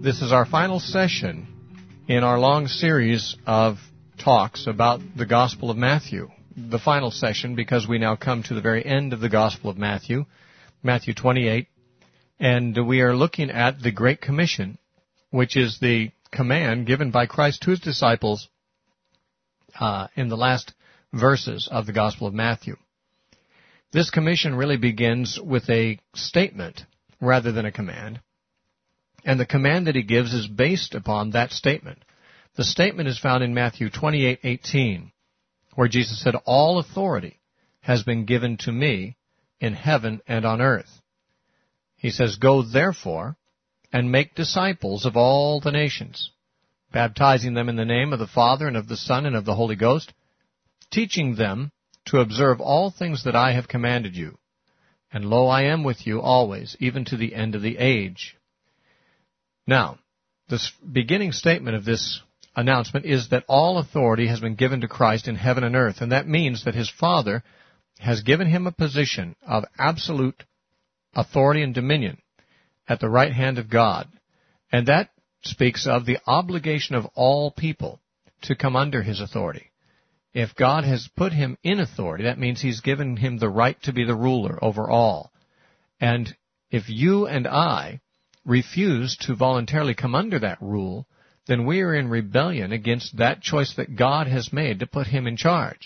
This is our final session in our long series of talks about the Gospel of Matthew. The final session because we now come to the very end of the Gospel of Matthew, Matthew 28, and we are looking at the Great Commission, which is the command given by Christ to his disciples in the last verses of the Gospel of Matthew. This commission really begins with a statement rather than a command, and the command that he gives is based upon that statement. The statement is found in Matthew 28:18, where Jesus said, "All authority has been given to me in heaven and on earth." He says, "Go therefore and make disciples of all the nations, baptizing them in the name of the Father and of the Son and of the Holy Ghost, teaching them to observe all things that I have commanded you. And lo, I am with you always, even to the end of the age." Now, this beginning statement of this announcement is that all authority has been given to Christ in heaven and earth, and that means that his Father has given him a position of absolute authority and dominion at the right hand of God. And that speaks of the obligation of all people to come under his authority. If God has put him in authority, that means he's given him the right to be the ruler over all. And if you and I refuse to voluntarily come under that rule, then we are in rebellion against that choice that God has made to put him in charge.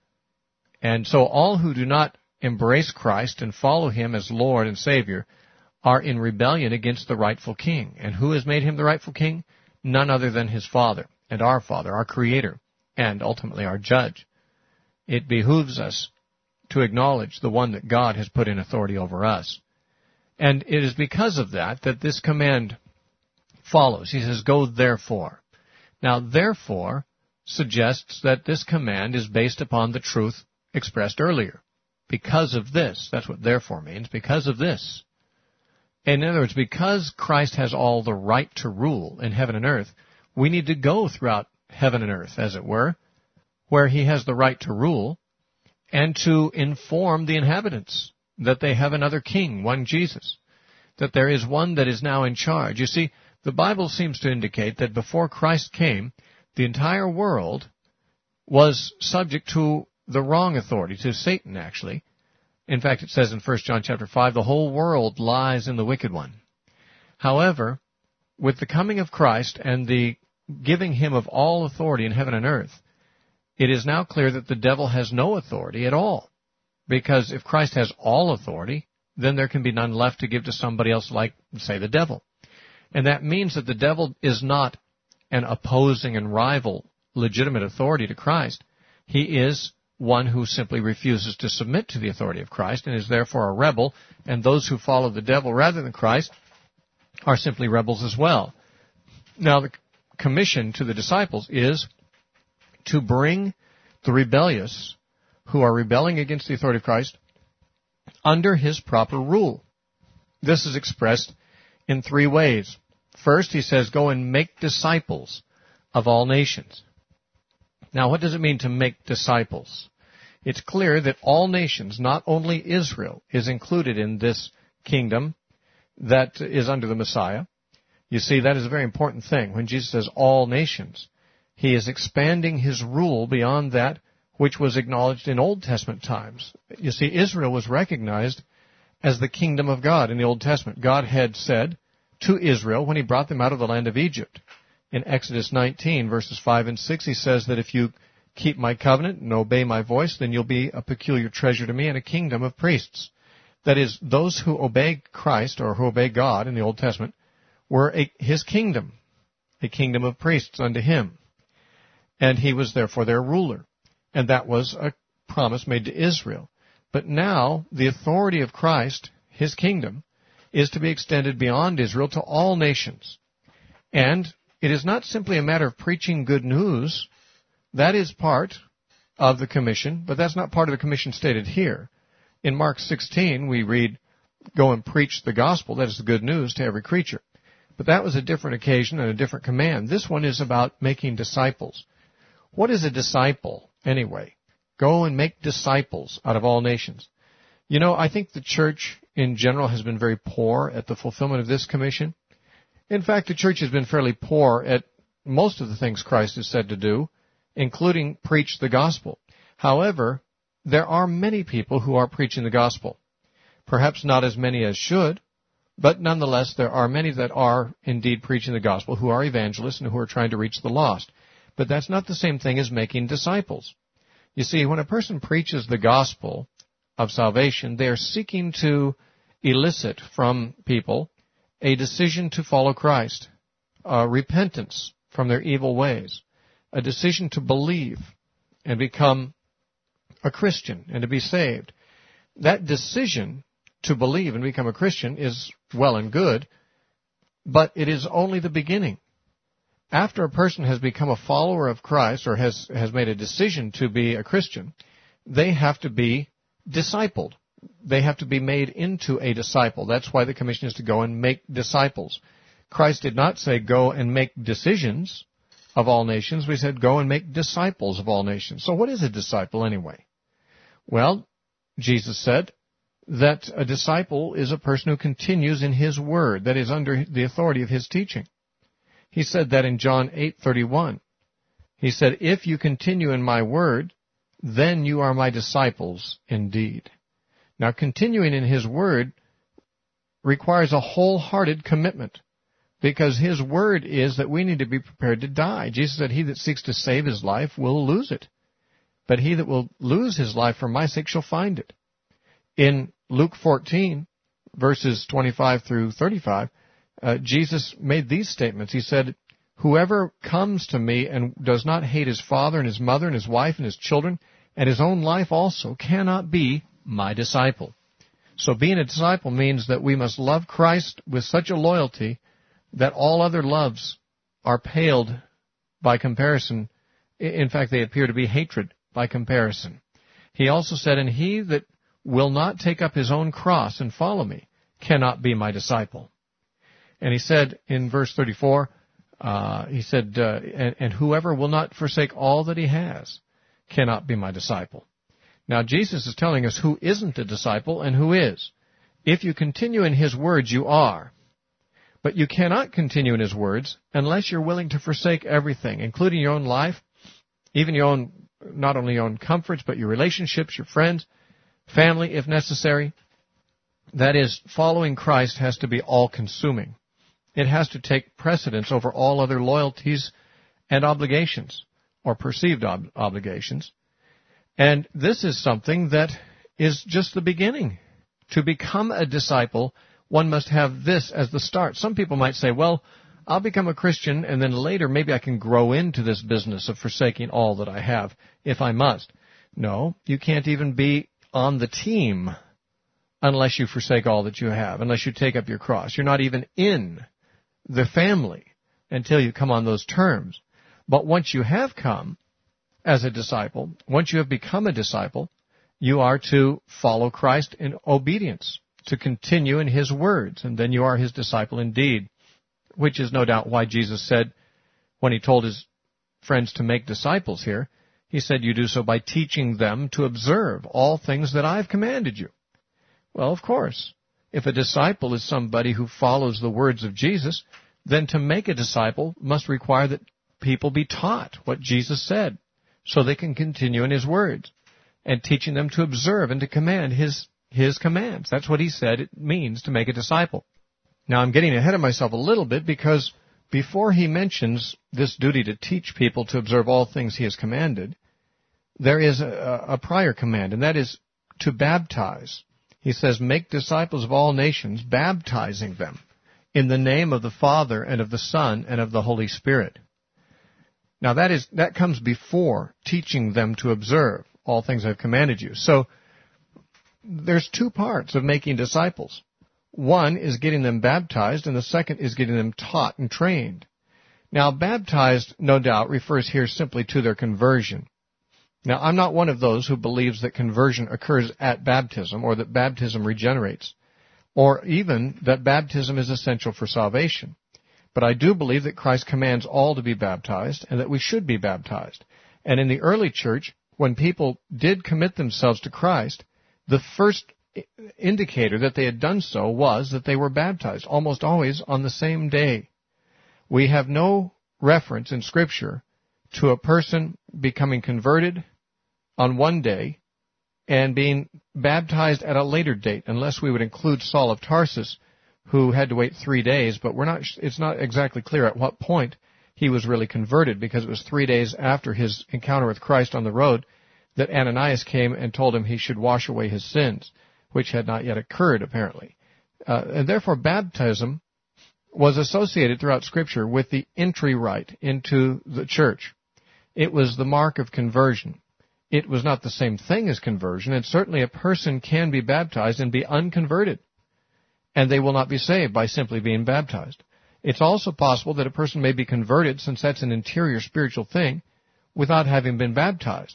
And so all who do not embrace Christ and follow him as Lord and Savior are in rebellion against the rightful king. And who has made him the rightful king? None other than his Father, our Creator, and ultimately our Judge. It behooves us to acknowledge the one that God has put in authority over us. And it is because of that that this command follows. He says, "Go therefore." Now, therefore suggests that this command is based upon the truth expressed earlier. Because of this. That's what therefore means. Because of this. In other words, because Christ has all the right to rule in heaven and earth, we need to go throughout heaven and earth, as it were, where he has the right to rule, and to inform the inhabitants that they have another king, one Jesus, that there is one that is now in charge. You see, the Bible seems to indicate that before Christ came, the entire world was subject to the wrong authority, to Satan, actually. In fact, it says in 1 John chapter 5, the whole world lies in the wicked one. However, with the coming of Christ and the giving him of all authority in heaven and earth, it is now clear that the devil has no authority at all. Because if Christ has all authority, then there can be none left to give to somebody else like, say, the devil. And that means that the devil is not an opposing and rival legitimate authority to Christ. He is one who simply refuses to submit to the authority of Christ and is therefore a rebel, and those who follow the devil rather than Christ are simply rebels as well. Now, the commission to the disciples is to bring the rebellious who are rebelling against the authority of Christ under his proper rule. This is expressed in three ways. First, he says, "Go and make disciples of all nations." Now, what does it mean to make disciples? It's clear that all nations, not only Israel, is included in this kingdom that is under the Messiah. You see, that is a very important thing. When Jesus says all nations, he is expanding his rule beyond that which was acknowledged in Old Testament times. You see, Israel was recognized as the kingdom of God in the Old Testament. God had said to Israel when he brought them out of the land of Egypt, in Exodus 19, verses 5 and 6, he says that if you keep my covenant and obey my voice, then you'll be a peculiar treasure to me and a kingdom of priests. That is, those who obey Christ or who obey God in the Old Testament were his kingdom, a kingdom of priests unto him. And he was therefore their ruler. And that was a promise made to Israel. But now, the authority of Christ, his kingdom, is to be extended beyond Israel to all nations. And it is not simply a matter of preaching good news. That is part of the commission, but that's not part of the commission stated here. In Mark 16, we read, "Go and preach the gospel," that is the good news, "to every creature." But that was a different occasion and a different command. This one is about making disciples. What is a disciple, anyway? Go and make disciples out of all nations. You know, I think the church in general has been very poor at the fulfillment of this commission. In fact, the church has been fairly poor at most of the things Christ is said to do, including preach the gospel. However, there are many people who are preaching the gospel. Perhaps not as many as should, but nonetheless there are many that are indeed preaching the gospel, who are evangelists and who are trying to reach the lost. But that's not the same thing as making disciples. You see, when a person preaches the gospel of salvation, they are seeking to elicit from people a decision to follow Christ, repentance from their evil ways, a decision to believe and become a Christian and to be saved. That decision to believe and become a Christian is well and good, but it is only the beginning. After a person has become a follower of Christ or has made a decision to be a Christian, they have to be discipled. They have to be made into a disciple. That's why the commission is to go and make disciples. Christ did not say go and make decisions of all nations. We said go and make disciples of all nations. So what is a disciple anyway? Well, Jesus said that a disciple is a person who continues in his word, that is under the authority of his teaching. He said that in John 8:31. He said, if you continue in my word, then you are my disciples indeed. Now, continuing in his word requires a wholehearted commitment, because his word is that we need to be prepared to die. Jesus said, he that seeks to save his life will lose it, but he that will lose his life for my sake shall find it. In Luke 14, verses 25 through 35, Jesus made these statements. He said, whoever comes to me and does not hate his father and his mother and his wife and his children and his own life also cannot be my disciple. So being a disciple means that we must love Christ with such a loyalty that all other loves are paled by comparison. In fact, they appear to be hatred by comparison. He also said, and he that will not take up his own cross and follow me cannot be my disciple. And he said in verse 34, and whoever will not forsake all that he has cannot be my disciple. Now, Jesus is telling us who isn't a disciple and who is. If you continue in his words, you are. But you cannot continue in his words unless you're willing to forsake everything, including your own life, even your own, not only your own comforts, but your relationships, your friends, family, if necessary. That is, following Christ has to be all-consuming. It has to take precedence over all other loyalties and obligations, or perceived obligations. And this is something that is just the beginning. To become a disciple, one must have this as the start. Some people might say, well, I'll become a Christian, and then later maybe I can grow into this business of forsaking all that I have, if I must. No, you can't even be on the team unless you forsake all that you have, unless you take up your cross. You're not even in the family until you come on those terms. But once you have come as a disciple, once you have become a disciple, you are to follow Christ in obedience, to continue in his words, and then you are his disciple indeed, which is no doubt why Jesus said, when he told his friends to make disciples here, he said, you do so by teaching them to observe all things that I've commanded you. Well, of course, if a disciple is somebody who follows the words of Jesus, then to make a disciple must require that people be taught what Jesus said, so they can continue in his words, and teaching them to observe and to command his commands. That's what he said it means to make a disciple. Now, I'm getting ahead of myself a little bit, because before he mentions this duty to teach people to observe all things he has commanded, there is a prior command, and that is to baptize. He says, make disciples of all nations, baptizing them in the name of the Father and of the Son and of the Holy Spirit. Now, that comes before teaching them to observe all things I've commanded you. So there's two parts of making disciples. One is getting them baptized, and the second is getting them taught and trained. Now, baptized, no doubt, refers here simply to their conversion. Now, I'm not one of those who believes that conversion occurs at baptism, or that baptism regenerates, or even that baptism is essential for salvation. But I do believe that Christ commands all to be baptized, and that we should be baptized. And in the early church, when people did commit themselves to Christ, the first indicator that they had done so was that they were baptized, almost always on the same day We have no reference in Scripture to a person becoming converted on one day and being baptized at a later date, unless we would include Saul of Tarsus, who had to wait 3 days, but it's not exactly clear at what point he was really converted, because it was 3 days after his encounter with Christ on the road that Ananias came and told him he should wash away his sins, which had not yet occurred, apparently. And therefore, baptism was associated throughout Scripture with the entry rite into the church. It was the mark of conversion. It was not the same thing as conversion, and certainly a person can be baptized and be unconverted, and they will not be saved by simply being baptized. It's also possible that a person may be converted, since that's an interior spiritual thing, without having been baptized.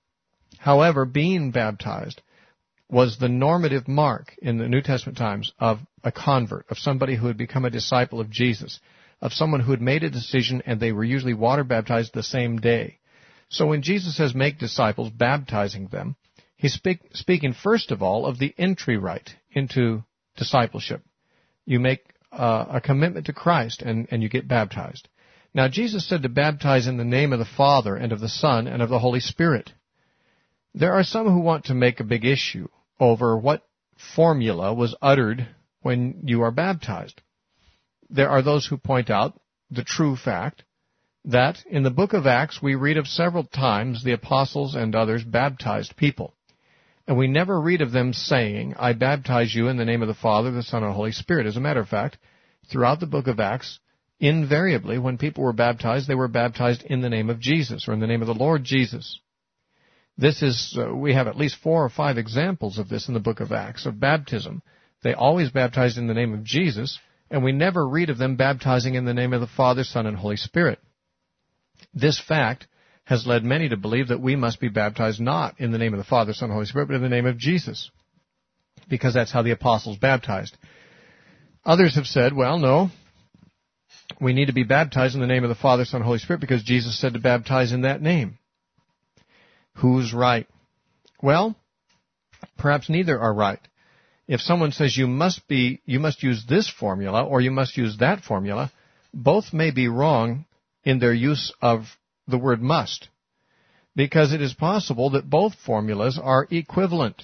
However, being baptized was the normative mark in the New Testament times of a convert, of somebody who had become a disciple of Jesus, of someone who had made a decision, and they were usually water baptized the same day. So when Jesus says make disciples, baptizing them, he's speaking first of all of the entry rite into discipleship. You make a commitment to Christ and you get baptized. Now, Jesus said to baptize in the name of the Father and of the Son and of the Holy Spirit. There are some who want to make a big issue over what formula was uttered when you are baptized. There are those who point out the true fact that in the book of Acts we read of several times the apostles and others baptized people. And we never read of them saying, I baptize you in the name of the Father, the Son, and the Holy Spirit. As a matter of fact, throughout the book of Acts, invariably when people were baptized, they were baptized in the name of Jesus, or in the name of the Lord Jesus. This is, we have at least 4 or 5 examples of this in the book of Acts, of baptism. They always baptized in the name of Jesus, and we never read of them baptizing in the name of the Father, Son, and Holy Spirit. This fact has led many to believe that we must be baptized not in the name of the Father, Son, and Holy Spirit, but in the name of Jesus, because that's how the apostles baptized. Others have said, well, no, we need to be baptized in the name of the Father, Son, and Holy Spirit, because Jesus said to baptize in that name. Who's right? Well, perhaps neither are right. If someone says you must use this formula or you must use that formula, both may be wrong in their use of the word must, because it is possible that both formulas are equivalent.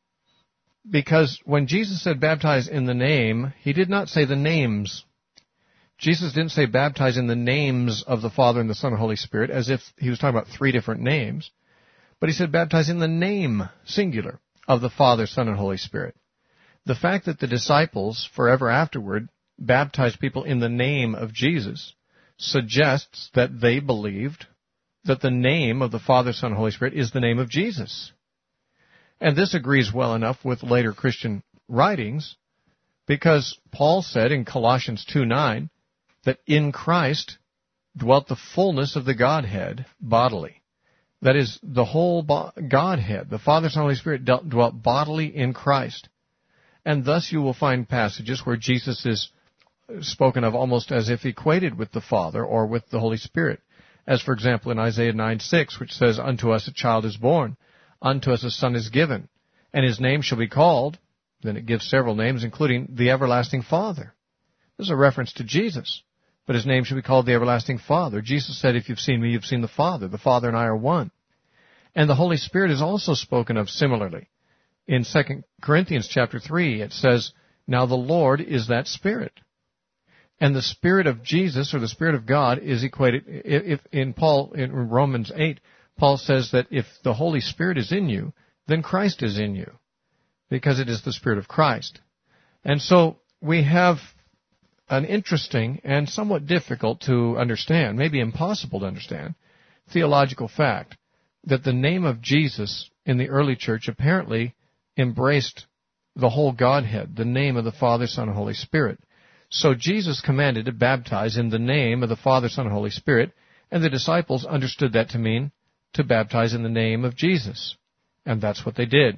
Because when Jesus said baptize in the name, he did not say the names. Jesus didn't say baptize in the names of the Father and the Son and Holy Spirit, as if he was talking about 3 different names. But he said baptize in the name, singular, of the Father, Son, and Holy Spirit. The fact that the disciples, forever afterward, baptized people in the name of Jesus suggests that they believed that the name of the Father, Son, and Holy Spirit is the name of Jesus. And this agrees well enough with later Christian writings, because Paul said in Colossians 2:9 that in Christ dwelt the fullness of the Godhead bodily. That is, the whole Godhead, the Father, Son, and Holy Spirit dwelt bodily in Christ. And thus you will find passages where Jesus is spoken of almost as if equated with the Father or with the Holy Spirit. As, for example, in Isaiah 9:6, which says, unto us a child is born, unto us a son is given, and his name shall be called, then it gives several names, including the Everlasting Father. This is a reference to Jesus, but his name shall be called the Everlasting Father. Jesus said, if you've seen me, you've seen the Father. The Father and I are one. And the Holy Spirit is also spoken of similarly. In 2 Corinthians chapter 3, it says, now the Lord is that Spirit. And the Spirit of Jesus, or the Spirit of God, is equated, in Romans 8, Paul says that if the Holy Spirit is in you, then Christ is in you, because it is the Spirit of Christ. And so we have an interesting and somewhat difficult to understand, maybe impossible to understand, theological fact that the name of Jesus in the early church apparently embraced the whole Godhead, the name of the Father, Son, and Holy Spirit. So Jesus commanded to baptize in the name of the Father, Son, and Holy Spirit, and the disciples understood that to mean to baptize in the name of Jesus. And that's what they did.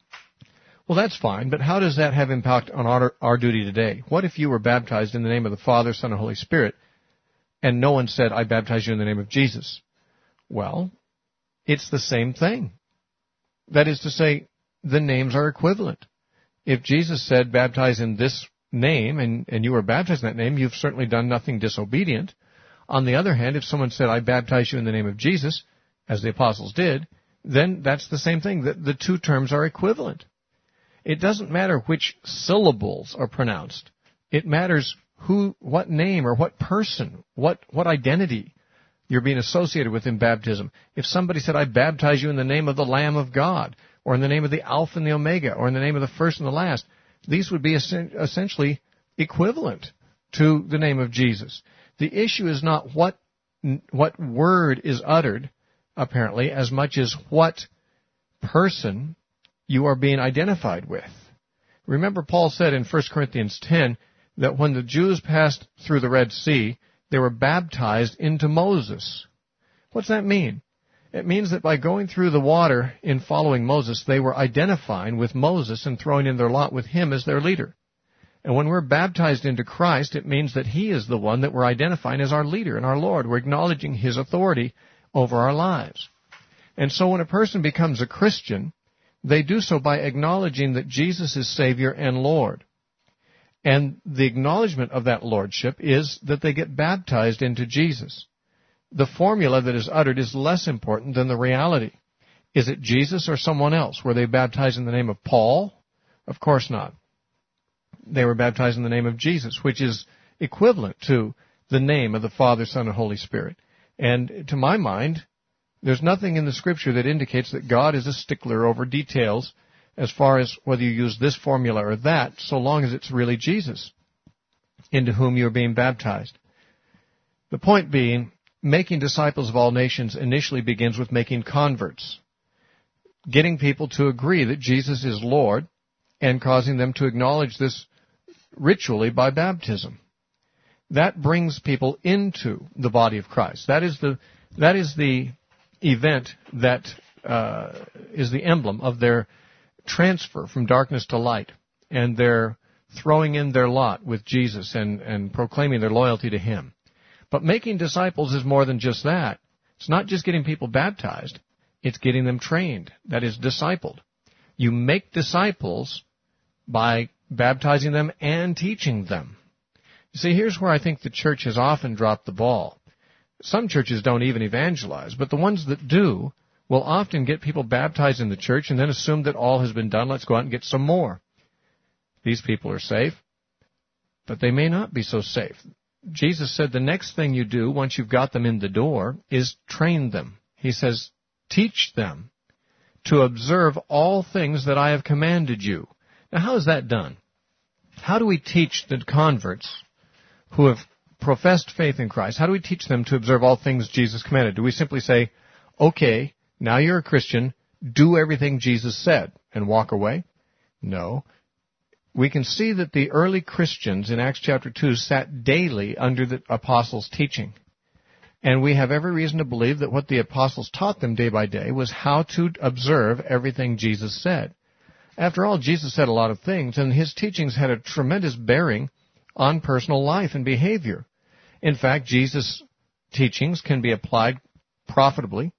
Well, that's fine, but how does that have impact on our duty today? What if you were baptized in the name of the Father, Son, and Holy Spirit, and no one said, I baptize you in the name of Jesus? Well, it's the same thing. That is to say, the names are equivalent. If Jesus said, baptize in this name and you were baptized in that name, you've certainly done nothing disobedient. On the other hand, if someone said, I baptize you in the name of Jesus, as the apostles did, then that's the same thing. The two terms are equivalent. It doesn't matter which syllables are pronounced. It matters what name or what person, what identity you're being associated with in baptism. If somebody said, I baptize you in the name of the Lamb of God, or in the name of the Alpha and the Omega, or in the name of the first and the last, these would be essentially equivalent to the name of Jesus. The issue is not what word is uttered, apparently, as much as what person you are being identified with. Remember, Paul said in 1 Corinthians 10 that when the Jews passed through the Red Sea, they were baptized into Moses. What's that mean? It means that by going through the water in following Moses, they were identifying with Moses and throwing in their lot with him as their leader. And when we're baptized into Christ, it means that he is the one that we're identifying as our leader and our Lord. We're acknowledging his authority over our lives. And so when a person becomes a Christian, they do so by acknowledging that Jesus is Savior and Lord. And the acknowledgement of that lordship is that they get baptized into Jesus. The formula that is uttered is less important than the reality. Is it Jesus or someone else? Were they baptized in the name of Paul? Of course not. They were baptized in the name of Jesus, which is equivalent to the name of the Father, Son, and Holy Spirit. And to my mind, there's nothing in the Scripture that indicates that God is a stickler over details as far as whether you use this formula or that, so long as it's really Jesus into whom you are being baptized. The point being, making disciples of all nations initially begins with making converts, getting people to agree that Jesus is Lord and causing them to acknowledge this ritually by baptism. That brings people into the body of Christ. That is the event that is the emblem of their transfer from darkness to light, and their throwing in their lot with Jesus and proclaiming their loyalty to him. But making disciples is more than just that. It's not just getting people baptized. It's getting them trained. That is, discipled. You make disciples by baptizing them and teaching them. You see, here's where I think the church has often dropped the ball. Some churches don't even evangelize, but the ones that do will often get people baptized in the church and then assume that all has been done. Let's go out and get some more. These people are safe, but they may not be so safe. Jesus said the next thing you do once you've got them in the door is train them. He says, teach them to observe all things that I have commanded you. Now, how is that done? How do we teach the converts who have professed faith in Christ? How do we teach them to observe all things Jesus commanded? Do we simply say, okay, now you're a Christian, do everything Jesus said and walk away? No. We can see that the early Christians in Acts chapter 2 sat daily under the apostles' teaching. And we have every reason to believe that what the apostles taught them day by day was how to observe everything Jesus said. After all, Jesus said a lot of things, and his teachings had a tremendous bearing on personal life and behavior. In fact, Jesus' teachings can be applied profitably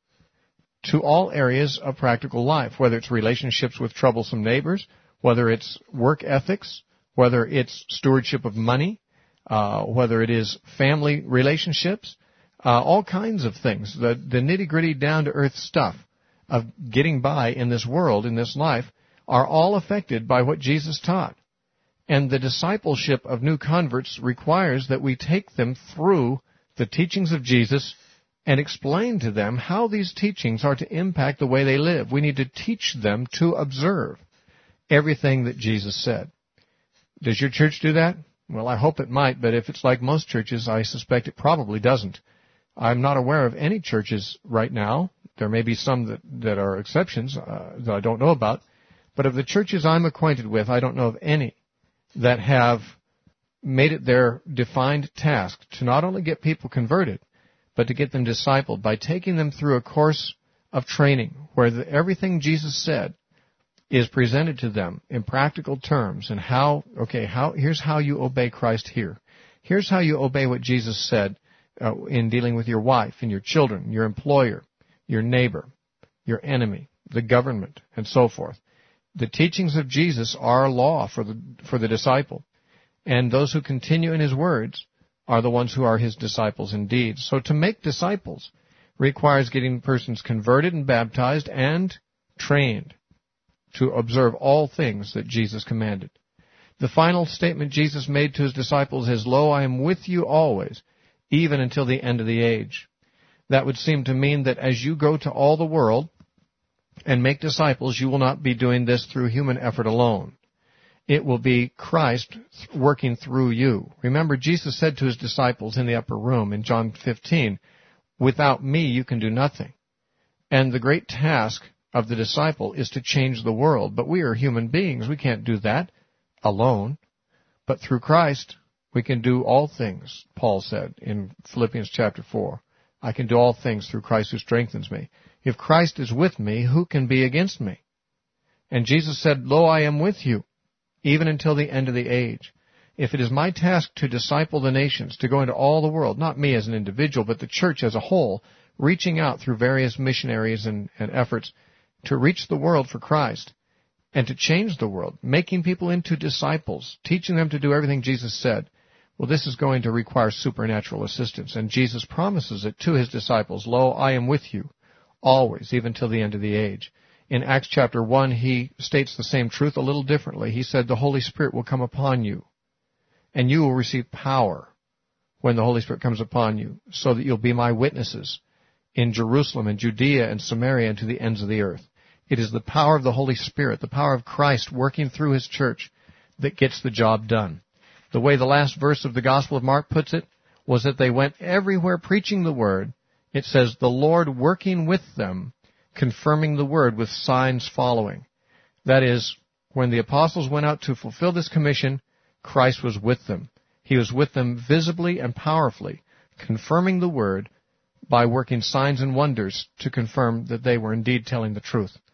to all areas of practical life, whether it's relationships with troublesome neighbors, whether it's work ethics, whether it's stewardship of money, whether it is family relationships, all kinds of things. The nitty-gritty, down-to-earth stuff of getting by in this world, in this life, are all affected by what Jesus taught. And the discipleship of new converts requires that we take them through the teachings of Jesus and explain to them how these teachings are to impact the way they live. We need to teach them to observe everything that Jesus said. Does your church do that? Well, I hope it might, but if it's like most churches, I suspect it probably doesn't. I'm not aware of any churches right now. There may be some that are exceptions that I don't know about. But of the churches I'm acquainted with, I don't know of any that have made it their defined task to not only get people converted, but to get them discipled by taking them through a course of training where everything Jesus said is presented to them in practical terms, and here's how you obey Christ here. Here's how you obey what Jesus said in dealing with your wife and your children, your employer, your neighbor, your enemy, the government, and so forth. The teachings of Jesus are law for the disciple. And those who continue in his words are the ones who are his disciples indeed. So to make disciples requires getting persons converted and baptized and trained to observe all things that Jesus commanded. The final statement Jesus made to his disciples is, "Lo, I am with you always, even until the end of the age." That would seem to mean that as you go to all the world and make disciples, you will not be doing this through human effort alone. It will be Christ working through you. Remember, Jesus said to his disciples in the upper room in John 15, "Without me you can do nothing." And the great task of the disciple is to change the world. But we are human beings. We can't do that alone. But through Christ, we can do all things, Paul said in Philippians chapter 4. I can do all things through Christ who strengthens me. If Christ is with me, who can be against me? And Jesus said, "Lo, I am with you, even until the end of the age." If it is my task to disciple the nations, to go into all the world, not me as an individual, but the church as a whole, reaching out through various missionaries and efforts to reach the world for Christ and to change the world, making people into disciples, teaching them to do everything Jesus said, well, this is going to require supernatural assistance. And Jesus promises it to his disciples, "Lo, I am with you always, even till the end of the age." In Acts chapter 1, he states the same truth a little differently. He said, "The Holy Spirit will come upon you, and you will receive power when the Holy Spirit comes upon you, so that you'll be my witnesses in Jerusalem and Judea and Samaria and to the ends of the earth." It is the power of the Holy Spirit, the power of Christ working through his church that gets the job done. The way the last verse of the Gospel of Mark puts it was that they went everywhere preaching the word. It says, "The Lord working with them, confirming the word with signs following." That is, when the apostles went out to fulfill this commission, Christ was with them. He was with them visibly and powerfully, confirming the word by working signs and wonders to confirm that they were indeed telling the truth.